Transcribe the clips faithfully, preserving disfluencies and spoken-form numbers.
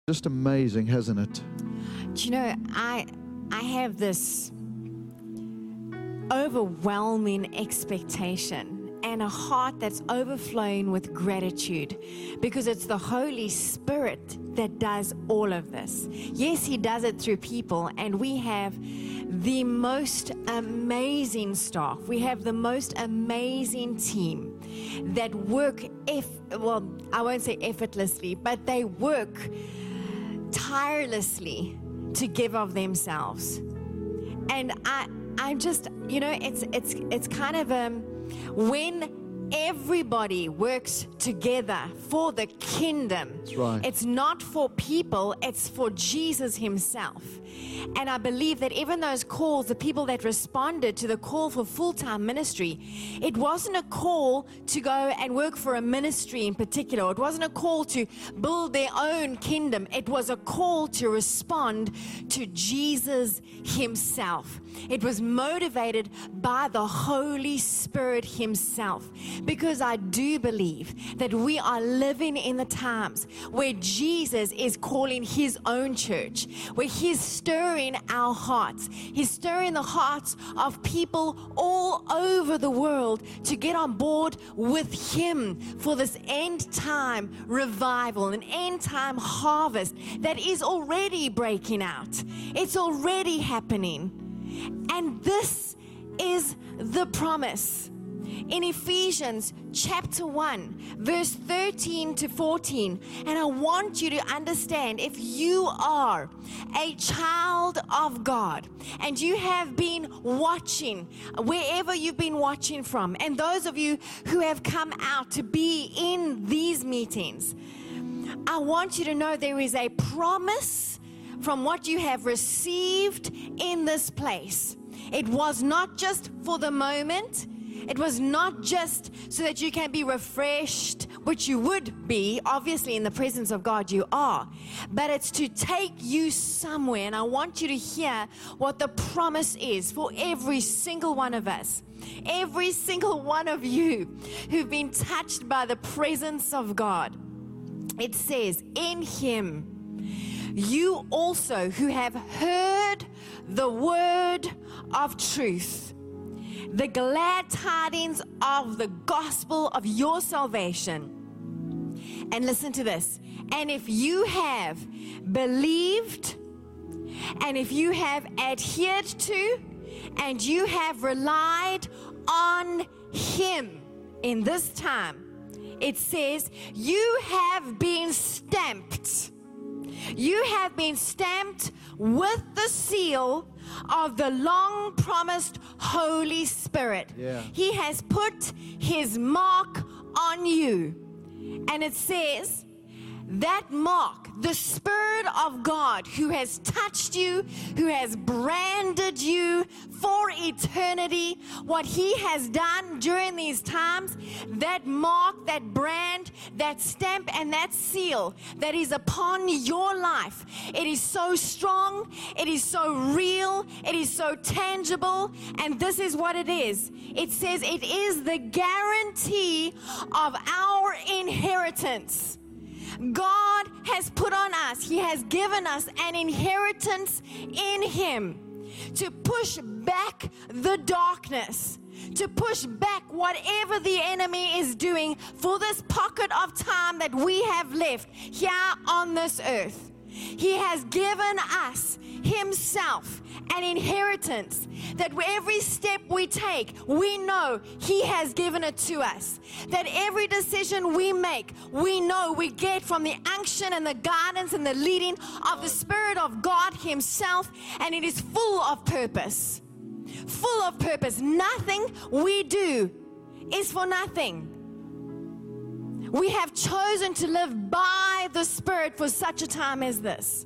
Just amazing, hasn't it? Do you know, I I have this overwhelming expectation and a heart that's overflowing with gratitude, because it's the Holy Spirit that does all of this. Yes, He does it through people, and we have the most amazing staff. We have the most amazing team that work, if well, I won't say effortlessly, but they work tirelessly to give of themselves. And I, I'm just, you know, it's it's it's kind of um, when everybody works together for the kingdom. That's right. It's not for people, it's for Jesus Himself. And I believe that even those calls, the people that responded to the call for full-time ministry, it wasn't a call to go and work for a ministry in particular. It wasn't a call to build their own kingdom. It was a call to respond to Jesus Himself. It was motivated by the Holy Spirit Himself, because I do believe that we are living in the times where Jesus is calling His own church, where He's stirring our hearts. He's stirring the hearts of people all over the world to get on board with Him for this end time revival, an end time harvest that is already breaking out. It's already happening. And this is the promise. In Ephesians chapter one, verse thirteen to fourteen, and I want you to understand, if you are a child of God and you have been watching wherever you've been watching from, and those of you who have come out to be in these meetings, I want you to know there is a promise from what you have received in this place. It was not just for the moment. It was not just so that you can be refreshed, which you would be, obviously in the presence of God you are, but it's to take you somewhere. And I want you to hear what the promise is for every single one of us, every single one of you who've been touched by the presence of God. It says, in Him, you also who have heard the word of truth, the glad tidings of the gospel of your salvation. And listen to this. And if you have believed, and if you have adhered to, and you have relied on Him in this time, it says, you have been stamped. You have been stamped with the seal of the long-promised Holy Spirit. Yeah. He has put His mark on you. And it says, that mark, the Spirit of God who has touched you, who has branded you for eternity, what He has done during these times, that mark, that brand, that stamp, and that seal that is upon your life, it is so strong, it is so real, it is so tangible, and this is what it is. It says it is the guarantee of our inheritance. God has put on us, He has given us an inheritance in Him to push back the darkness, to push back whatever the enemy is doing for this pocket of time that we have left here on this earth. He has given us Himself an inheritance that every step we take, we know He has given it to us. That every decision we make, we know we get from the unction and the guidance and the leading of the Spirit of God Himself, and it is full of purpose. Full of purpose. Nothing we do is for nothing. We have chosen to live by the Spirit for such a time as this.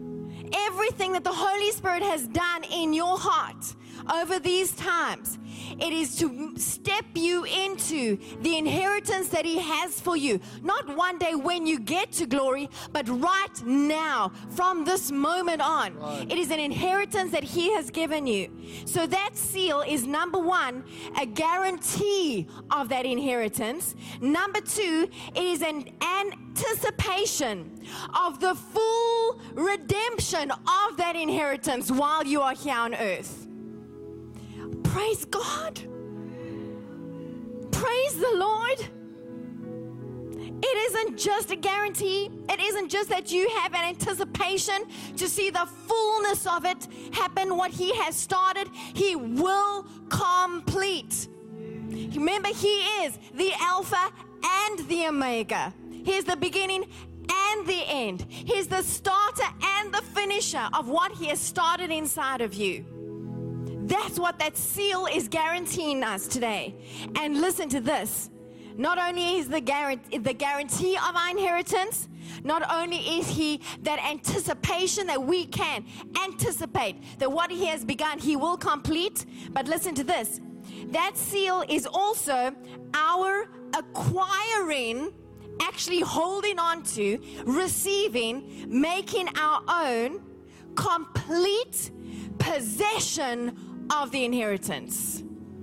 Everything that the Holy Spirit has done in your heart over these times, It is to step you into the inheritance that He has for you. Not one day when you get to glory, but right now, from this moment on. Right. It is an inheritance that He has given you. So that seal is, number one, a guarantee of that inheritance. Number two, it is an anticipation of the full redemption of that inheritance while you are here on earth. Praise God. Praise the Lord. It isn't just a guarantee. It isn't just that you have an anticipation to see the fullness of it happen. What He has started, He will complete. Remember, He is the Alpha and the Omega. He is the beginning and the end. He's the starter and the finisher of what He has started inside of you. That's what that seal is guaranteeing us today. And listen to this. Not only is the guarantee, the guarantee of our inheritance, not only is He that anticipation that we can anticipate that what He has begun, He will complete. But listen to this. That seal is also our acquiring, actually holding on to, receiving, making our own complete possession of the inheritance.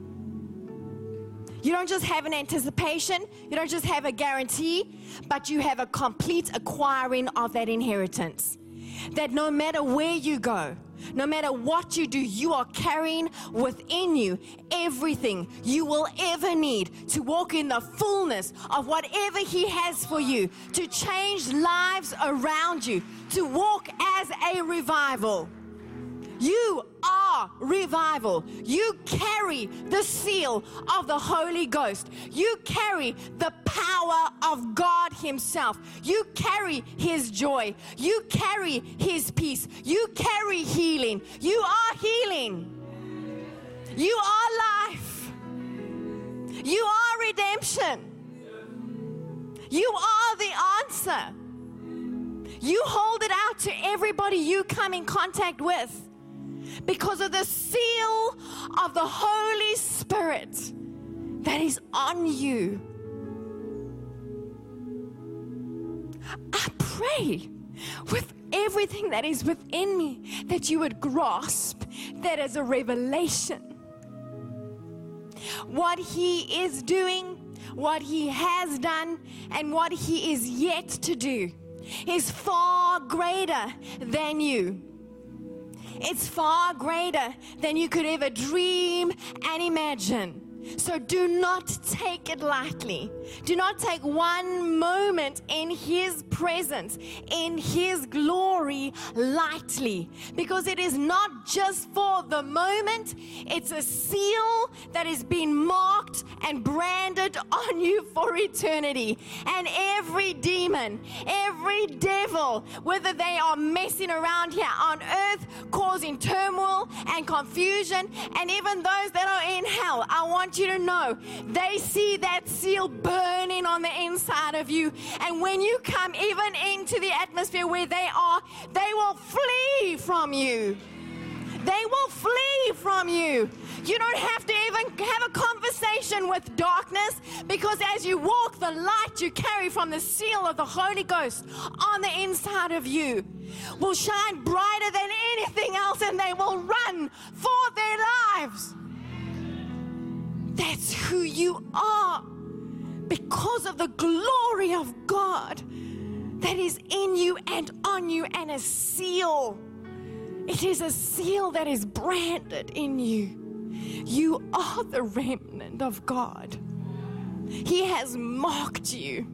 You don't just have an anticipation, you don't just have a guarantee, but you have a complete acquiring of that inheritance. That no matter where you go, no matter what you do, you are carrying within you everything you will ever need to walk in the fullness of whatever He has for you, to change lives around you, to walk as a revival. You are revival. You carry the seal of the Holy Ghost. You carry the power of God Himself. You carry His joy. You carry His peace. You carry healing. You are healing. You are life. You are redemption. You are the answer. You hold it out to everybody you come in contact with. Because of the seal of the Holy Spirit that is on you. I pray with everything that is within me that you would grasp that as a revelation. What He is doing, what He has done, and what He is yet to do is far greater than you. It's far greater than you could ever dream and imagine. So do not take it lightly. Do not take one moment in His presence, in His glory lightly. Because it is not just for the moment. It's a seal that is being marked and branded on you for eternity. And every demon, every devil, whether they are messing around here on earth, causing turmoil and confusion, and even those that are in hell, I want you to know they see that seal burning on the inside of you, and when you come even into the atmosphere where they are, they will flee from you. They will flee from you. You don't have to even have a conversation with darkness, because as you walk, the light you carry from the seal of the Holy Ghost on the inside of you will shine brighter than anything else, and they will run for their lives. That's who you are, because of the glory of God that is in you and on you, and a seal. It is a seal that is branded in you. You are the remnant of God. He has marked you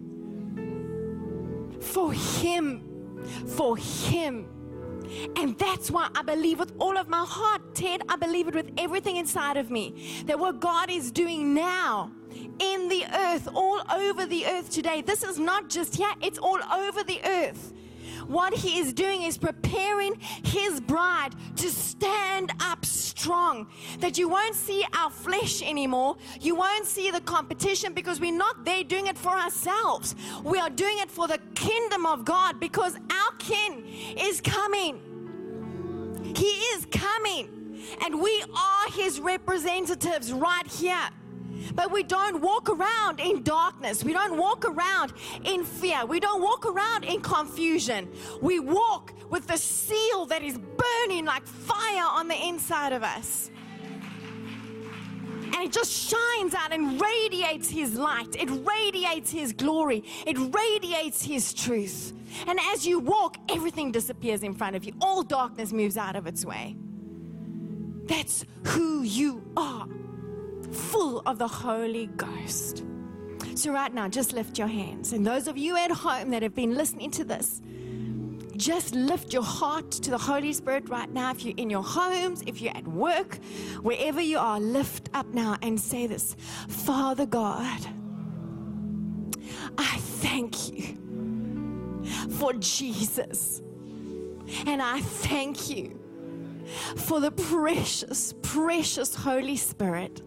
for Him, for Him. And that's why I believe with all of my heart, Ted, I believe it with everything inside of me, that what God is doing now in the earth, all over the earth today, this is not just here, it's all over the earth. What He is doing is preparing His bride to stand up strong. That you won't see our flesh anymore. You won't see the competition, because we're not there doing it for ourselves. We are doing it for the kingdom of God, because our King is coming. He is coming. And we are his representatives right here. But we don't walk around in darkness. We don't walk around in fear. We don't walk around in confusion. We walk with the seal that is burning like fire on the inside of us. And it just shines out and radiates his light. It radiates his glory. It radiates his truth. And as you walk, everything disappears in front of you. All darkness moves out of its way. That's who you are, full of the Holy Ghost. So right now, just lift your hands. And those of you at home that have been listening to this, just lift your heart to the Holy Spirit right now. If you're in your homes, if you're at work, wherever you are, lift up now and say this. Father God, I thank you for Jesus. And I thank you for the precious, precious Holy Spirit.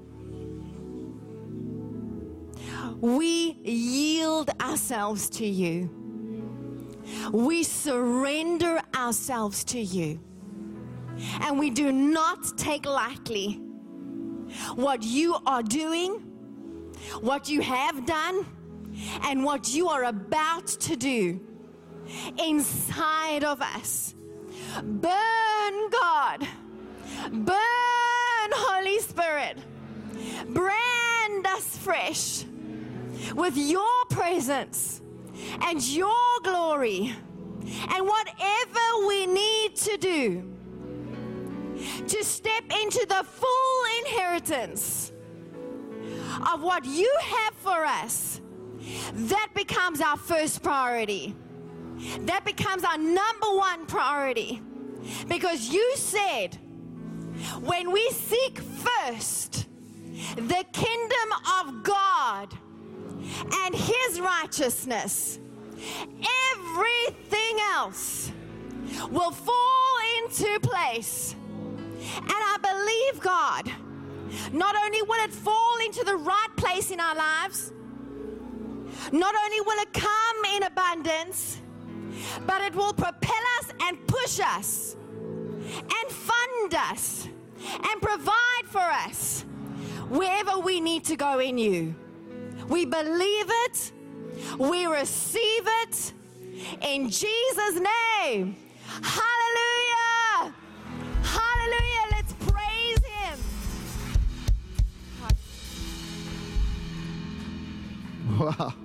We yield ourselves to you. We surrender ourselves to you. And we do not take lightly what you are doing, what you have done, and what you are about to do inside of us. Burn, God. Burn, Holy Spirit. Brand us fresh with your presence and your glory, and whatever we need to do to step into the full inheritance of what you have for us, that becomes our first priority. That becomes our number one priority. Because you said, when we seek first the kingdom of God and his righteousness, everything else will fall into place. And I believe, God, not only will it fall into the right place in our lives, not only will it come in abundance, but it will propel us and push us and fund us and provide for us wherever we need to go in you. We believe it. We receive it. In Jesus' name. Hallelujah. Hallelujah. Let's praise him. Wow.